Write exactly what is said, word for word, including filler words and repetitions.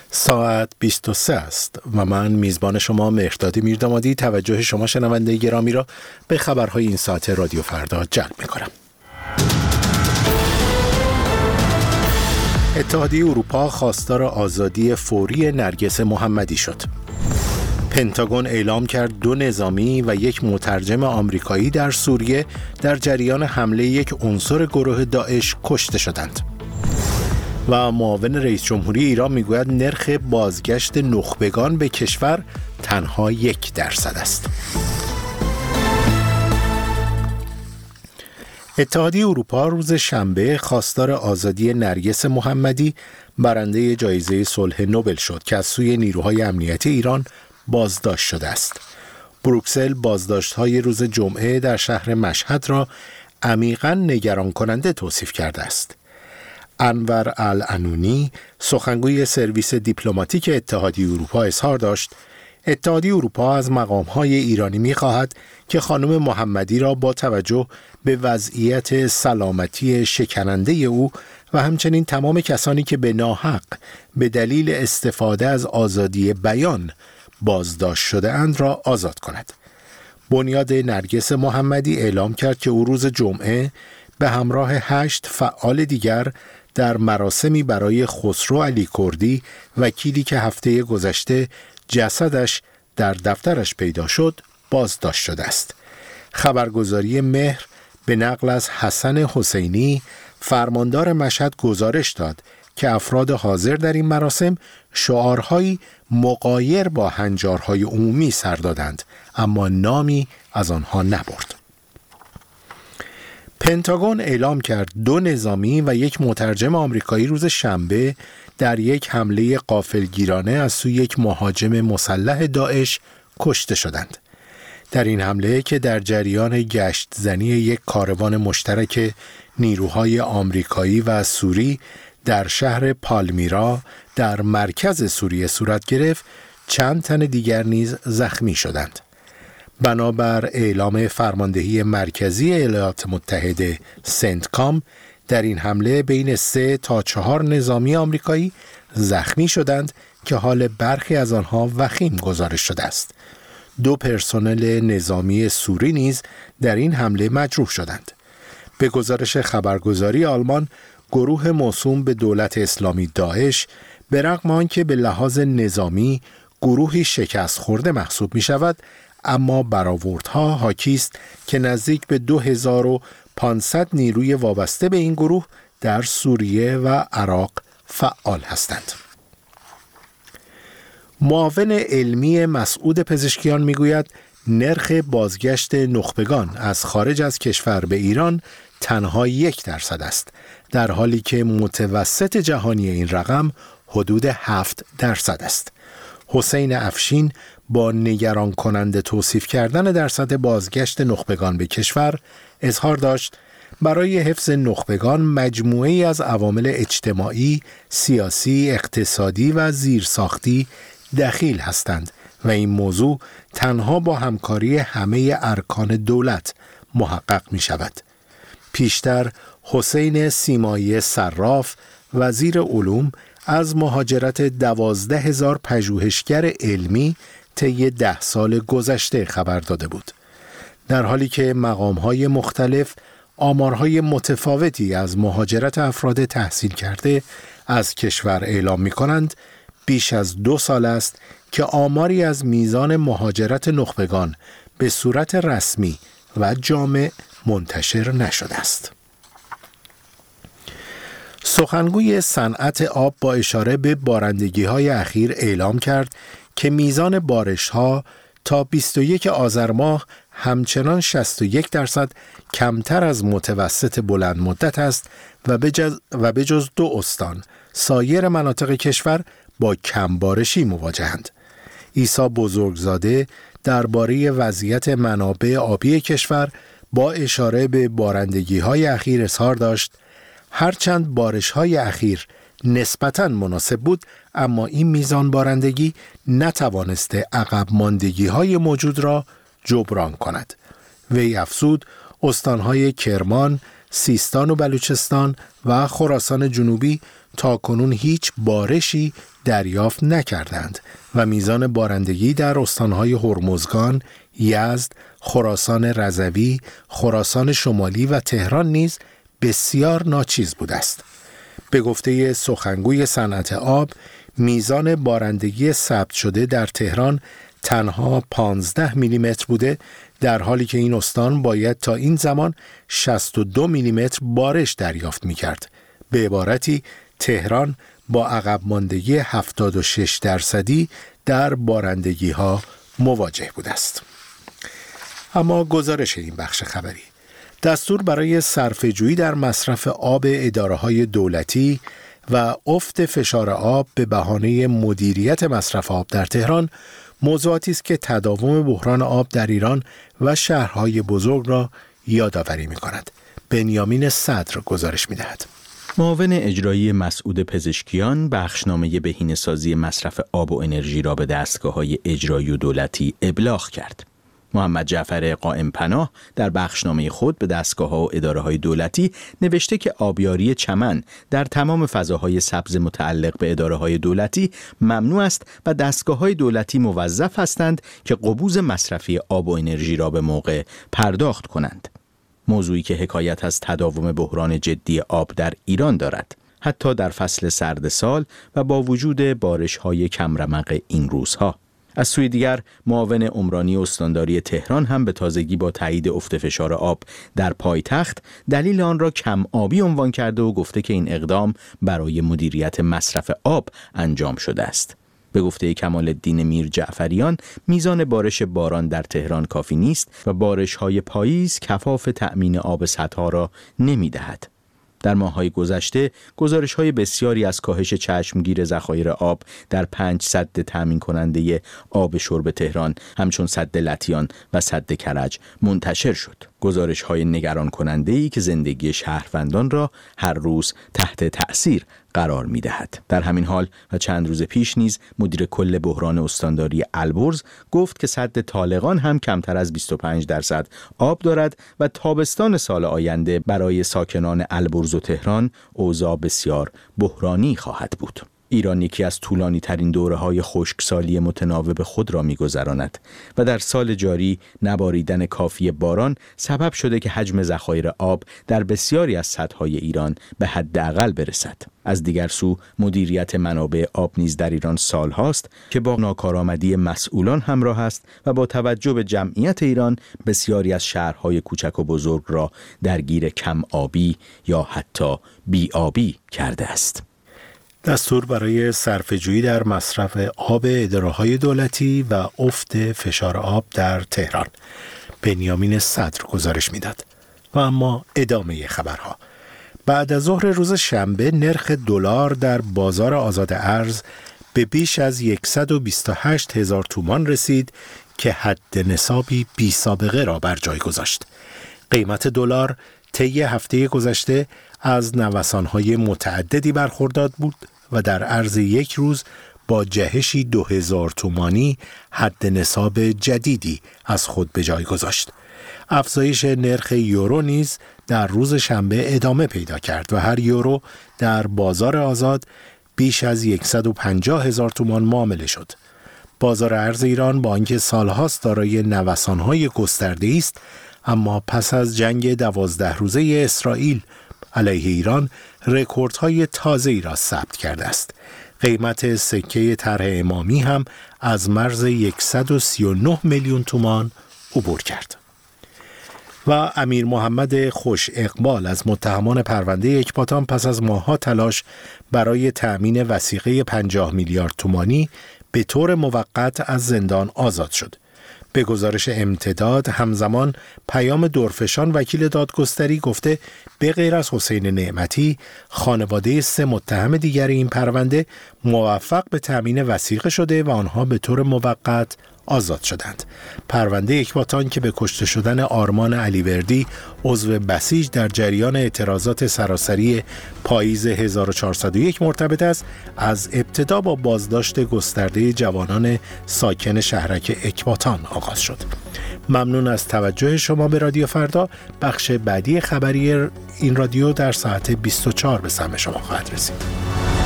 ساعت بیست و سه است و من میزبان شما مهرداد میردامادی توجه شما شنونده گرامی را به خبرهای این ساعت رادیو فردا جلب می‌کنم. اتحادیه اروپا خواستار آزادی فوری نرگس محمدی شد. پنتاگون اعلام کرد دو نظامی و یک مترجم آمریکایی در سوریه در جریان حمله یک عنصر گروه داعش کشته شدند. و معاون رئیس جمهوری ایران میگوید نرخ بازگشت نخبگان به کشور تنها یک درصد است. اتحادیه اروپا روز شنبه خواستار آزادی نرگس محمدی برنده جایزه صلح نوبل شد که از سوی نیروهای امنیتی ایران بازداشت شده است. بروکسل بازداشت‌های روز جمعه در شهر مشهد را عمیقاً نگران کننده توصیف کرده است. انور العنونی سخنگوی سرویس دیپلماتیک اتحادیه اروپا اظهار داشت اتحادیه اروپا از مقام‌های ایرانی می‌خواهد که خانم محمدی را با توجه به وضعیت سلامتی شکننده او و همچنین تمام کسانی که به ناحق به دلیل استفاده از آزادی بیان بازداشت شده اند را آزاد کند. بنیاد نرگس محمدی اعلام کرد که او روز جمعه به همراه هشت فعال دیگر در مراسمی برای خسرو علی کردی وکیلی که هفته گذشته جسدش در دفترش پیدا شد بازداشت شده است. خبرگزاری مهر به نقل از حسن حسینی فرماندار مشهد گزارش داد که افراد حاضر در این مراسم شعارهایی مغایر با هنجارهای عمومی سر دادند اما نامی از آنها نبرد. پنتاگون اعلام کرد دو نظامی و یک مترجم آمریکایی روز شنبه در یک حمله غافلگیرانه از سوی یک مهاجم مسلح داعش کشته شدند. در این حمله که در جریان گشت زنی یک کاروان مشترک نیروهای آمریکایی و سوری در شهر پالمیرا در مرکز سوریه صورت گرفت، چند تن دیگر نیز زخمی شدند. بنابر اعلام فرماندهی مرکزی ایالات متحده سنتکام در این حمله بین سه تا چهار نظامی آمریکایی زخمی شدند که حال برخی از آنها وخیم گزارش شده است. دو پرسنل نظامی سوری نیز در این حمله مجروح شدند. به گزارش خبرگزاری آلمان، گروه موسوم به دولت اسلامی داعش به رغم آنکه به لحاظ نظامی گروهی شکست خورده محسوب می شود، اما برآوردها حاکی است که نزدیک به دو هزار و پانصد نیروی وابسته به این گروه در سوریه و عراق فعال هستند. معاون علمی مسعود پزشکیان میگوید نرخ بازگشت نخبگان از خارج از کشور به ایران تنها یک درصد است، در حالی که متوسط جهانی این رقم حدود هفت درصد است. حسین افشین با نگران کننده توصیف کردن درصد بازگشت نخبگان به کشور اظهار داشت برای حفظ نخبگان مجموعه‌ای از عوامل اجتماعی، سیاسی، اقتصادی و زیرساختی دخیل هستند و این موضوع تنها با همکاری همه ارکان دولت محقق می شود. پیشتر حسین سیمایی صراف وزیر علوم از مهاجرت دوازده هزار پژوهشگر علمی طی ده سال گذشته خبر داده بود، در حالی که مقام‌های مختلف آمارهای متفاوتی از مهاجرت افراد تحصیل کرده از کشور اعلام می‌کنند. بیش از دو سال است که آماری از میزان مهاجرت نخبگان به صورت رسمی و جامع منتشر نشده است. سخنگوی صنعت آب با اشاره به بارندگی‌های اخیر اعلام کرد که میزان بارش‌ها تا بیست و یک آذر ماه همچنان شصت و یک درصد کمتر از متوسط بلند مدت است و بجز و بجز دو استان سایر مناطق کشور با کم بارشی مواجهند. عیسی بزرگزاده درباره وضعیت منابع آبی کشور با اشاره به بارندگی‌های اخیر اظهار داشت هرچند بارش‌های اخیر نسبتاً مناسب بود، اما این میزان بارندگی نتوانسته عقب ماندگی‌های موجود را جبران کند. وی افزود استان‌های کرمان، سیستان و بلوچستان و خراسان جنوبی تاکنون هیچ بارشی دریافت نکردند و میزان بارندگی در استانهای هرمزگان، یزد، خراسان رضوی، خراسان شمالی و تهران نیز بسیار ناچیز بوده است. به گفته سخنگوی صنعت آب، میزان بارندگی ثبت شده در تهران تنها پانزده میلیمتر بوده، در حالی که این استان باید تا این زمان شصت و دو میلیمتر بارش دریافت می‌کرد. به عبارتی تهران با عقب ماندگی هفتاد و شش درصدی در بارندگی‌ها مواجه بوده است. اما گزارش این بخش خبری: دستور برای صرفه‌جویی در مصرف آب اداره‌های دولتی و افت فشار آب به بهانه مدیریت مصرف آب در تهران موضوعاتی است که تداوم بحران آب در ایران و شهرهای بزرگ را یادآوری می‌کند. بنیامین صدر گزارش می‌دهد. معاون اجرایی مسعود پزشکیان بخشنامه بهینه‌سازی مصرف آب و انرژی را به دستگاه‌های اجرایی و دولتی ابلاغ کرد. محمد جعفر قائم پناه در بخشنامه خود به دستگاه‌ها و اداره‌های دولتی نوشته که آبیاری چمن در تمام فضاهای سبز متعلق به اداره‌های دولتی ممنوع است و دستگاه‌های دولتی موظف هستند که قبوز مصرفی آب و انرژی را به موقع پرداخت کنند. موضوعی که حکایت از تداوم بحران جدی آب در ایران دارد، حتی در فصل سرد سال و با وجود بارش‌های کمرمق این روزها. از سوی دیگر معاون عمرانی استانداری تهران هم به تازگی با تایید افت فشار آب در پایتخت دلیل آن را کم آبی عنوان کرده و گفته که این اقدام برای مدیریت مصرف آب انجام شده است. به گفته کمال الدین میر جعفریان، میزان بارش باران در تهران کافی نیست و بارش‌های پاییز کفاف تأمین آب سدها را نمی‌دهد. در ماه‌های گذشته گزارش‌های بسیاری از کاهش چشمگیر ذخایر آب در پنج سد تأمین کننده آب شرب تهران همچون سد لطیان و سد کرج منتشر شد. گزارش‌های نگران کننده‌ای که زندگی شهروندان را هر روز تحت تأثیر قرار می‌دهد. در همین حال و چند روز پیش نیز مدیر کل بحران استانداری البرز گفت که سد طالقان هم کمتر از بیست و پنج درصد آب دارد و تابستان سال آینده برای ساکنان البرز و تهران اوضاع بسیار بحرانی خواهد بود. ایران یکی از طولانی ترین دوره‌های خشکسالی متناوب خود را می‌گذراند و در سال جاری نباریدن کافی باران سبب شده که حجم ذخایر آب در بسیاری از سدهای ایران به حداقل برسد. از دیگر سو مدیریت منابع آب نیز در ایران سال‌هاست که با ناکارآمدی مسئولان همراه است و با توجه به جمعیت ایران بسیاری از شهرهای کوچک و بزرگ را درگیر کم آبی یا حتی بی آبی کرده است. دستور برای صرفه‌جویی در مصرف آب اداره‌های دولتی و افت فشار آب در تهران. بنیامین صدر گزارش می‌داد. و اما ادامه خبرها. بعد از ظهر روز شنبه نرخ دلار در بازار آزاد ارز به بیش از صد و بیست و هشت هزار تومان رسید که حد نصابی بی سابقه را بر جای گذاشت. قیمت دلار طی هفته گذشته از نوسان‌های متعددی برخوردار بود و در عرض یک روز با جهشی دو هزار تومانی حد نصاب جدیدی از خود به جای گذاشت. افزایش نرخ یورو نیز در روز شنبه ادامه پیدا کرد و هر یورو در بازار آزاد بیش از صد و پنجاه هزار تومان معامله شد. بازار ارز ایران با آنکه سالهاست دارای نوسان‌های گسترده‌ای است، اما پس از جنگ دوازده روزه اسرائیل علیه ایران رکوردهای تازه‌ای را ثبت کرده است. قیمت سکه طرح امامی هم از مرز صد و سی و نه میلیون تومان عبور کرد. و امیر محمد خوش اقبال از متهمان پرونده اکباتان پس از ماه‌ها تلاش برای تأمین وثیقه پنجاه میلیارد تومانی به طور موقت از زندان آزاد شد. به گزارش امتداد همزمان پیام دورفشان وکیل دادگستری گفته به غیر از حسین نعمتی خانواده سه متهم دیگر این پرونده موفق به تأمین وثیقه شده و آنها به طور موقت آزاد شدند. پرونده اکباتان که به کشته شدن آرمان علیوردی عضو بسیج در جریان اعتراضات سراسری پاییز هزار و چهارصد و یک مرتبط است، از ابتدا با بازداشت گسترده جوانان ساکن شهرک اکباتان آغاز شد. ممنون از توجه شما به رادیو فردا. بخش بعدی خبری این رادیو در ساعت بیست و چهار به سمع شما خواهد رسید.